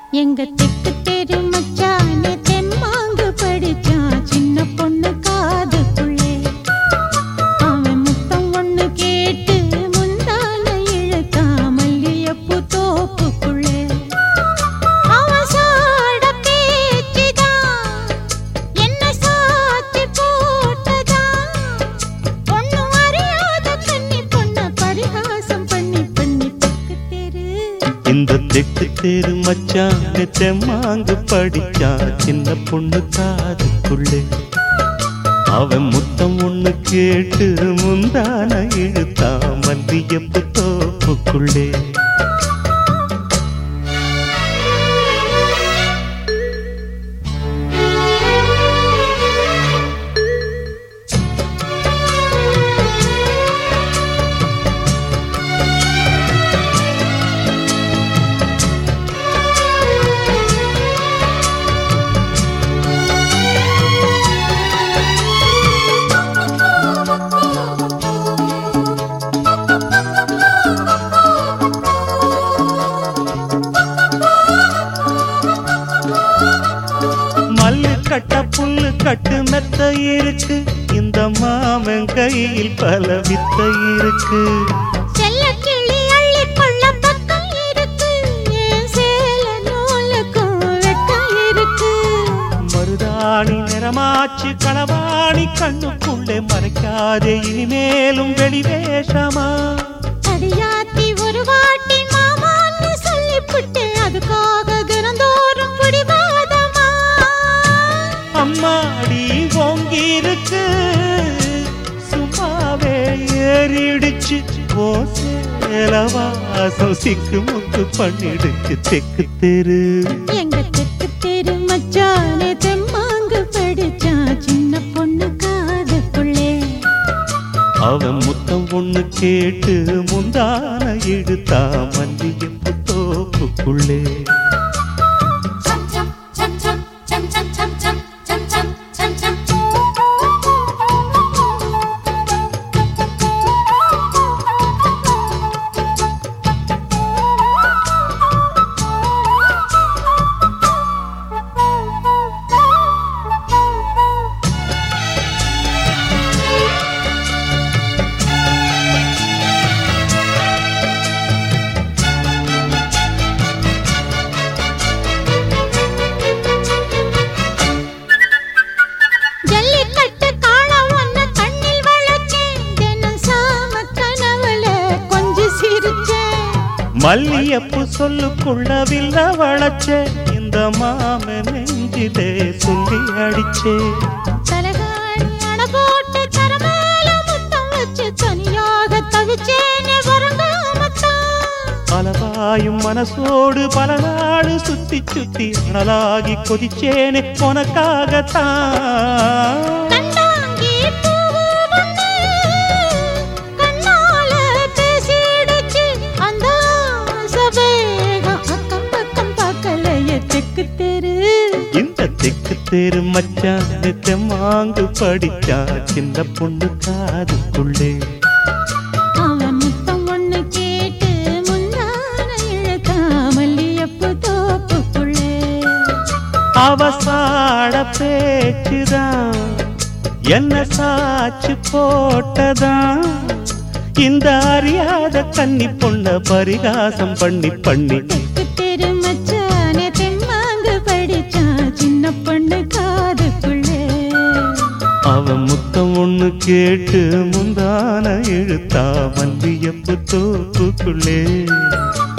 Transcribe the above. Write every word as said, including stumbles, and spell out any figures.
எங்க தெக்கு தெரு மச்சானே தெம்மாங்கு படிச்சான் சின்ன பொண்ணு காதுக்குள்ளே. அவன் முத்தம் ஒண்ணு கேட்டு முந்தான இழுத்தான் மல்லியப்பூ தோப்புக்குள்ளே. அவன் சாட பேச்சுதான் என்ன சாத்தி போட்டதான். ஒண்ணும் அறியாத கன்னி பொண்ண பரிகாசம் பண்ணி பண்ணி தெக்கு தெரு இந்த தெக்கு தெரு மச்சான் தெம்மாங்கு படிச்சா சின்ன பொண்ணு காதுக்குள்ளே. அவன் முத்தம் ஒண்ணு கேட்டு முந்தான இழுத்தா மல்லியப்பூ தோப்புக்குள்ளே. கட்ட புல்லு கட்டு மெத்த இருக்கு இந்த மாமன் கையில் பல வித்த இருக்கு. செல்ல கிளி அள்ளி கொள்ள பக்கம் இருக்கு என் சேல நூலுக்கும் வெட்கம் இருக்கு. மருதாணி நிறமாச்சு களவாணி கண்ணுக்குள்ளே மறைக்காதே இனிமேலும் வெளிவேஷமா. அடியாத்தி ஒரு வாட்டி மாமான்னு சொல்லிப்புட்டு அதுக்காக தினந்தோறும் பிடிவாதமா. அம்மாடி ஓங்கிருக்கு சும்மாவே ஏறிடுச்சு ஓ சேலவாசம் சிக்கு முக்கு பண்ணிடுச்சு தெக்கு தெரு. எங்க தெக்கு தெரு மச்சானே தெம்மாங்கு படிச்சா சின்ன பொண்ணு காதுக்குள்ளே. அவன் முத்தம் ஒண்ணு கேட்டு முந்தான இழுத்தா மல்லியப்பூ தோப்புக்குள்ளே. மல்லியப்பூ சொல்லுக்குள்ள வில்ல வளச்சே இந்த மாம நெஞ்சிலே சொல்லி அடிச்சே. தலகாணி அண போட்டு தரமேல முத்தம் வச்சு தனியாக தவிச்சேனே வரங்காமத்தான். பலவாயும் மனசோடு பல நாடு சுத்தி சுத்தி அனலாகி கொதிச்சேனே உனக்காகத்தான். இந்த தெக்கு தெரு மச்சான் தெம்மாங்கு படிச்சா சின்ன பொண்ணு காதுக்குள்ளே. அவன் முத்தம் ஒண்ணு கேட்டு முந்தான இழுத்தா மல்லியப்பூ தோப்புக்குள்ளே. அவசாட பேச்சுதான் என்ன சாச்சு போட்டதான். இந்த அறியாத கன்னி பொண்ண பரிகாசம் பண்ணி பண்ணி தெக்கு தெரு மச்சானே தெம்மாங்கு படிச்சா சின்ன பொண்ணு காதுக்குள்ளே. அவன் முத்தம் ஒண்ணு கேட்டு முந்தான இழுத்தா மல்லியப்பூ தோப்புக்குள்ளே.